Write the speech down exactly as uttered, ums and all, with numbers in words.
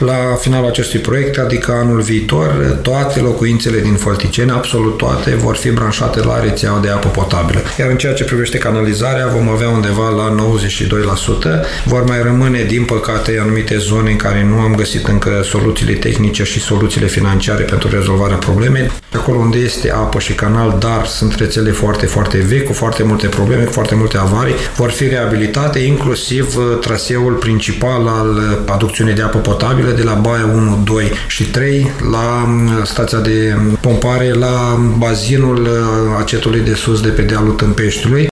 La finalul acestui proiect, adică anul viitor, toate locuințele din Fălticeni, absolut toate, vor fi branșate la rețeaua de apă potabilă. Iar în ceea ce privește canalizarea, vom avea undeva la nouăzeci și doi la sută. Vor mai rămâne, din păcate, anumite zone în care nu am găsit încă soluțiile tehnice și soluțiile financiare pentru rezolvarea problemei. Acolo unde este apă și canal, dar sunt rețele foarte, foarte vechi, cu foarte multe probleme, cu foarte multe avarii, vor fi reabilitate, inclusiv traseul principal al aducțiunii de apă potabilă de la Baia unu, doi și trei la stația de pompare, la bazinul acetului de sus de pe dealul Tâmpeștiului.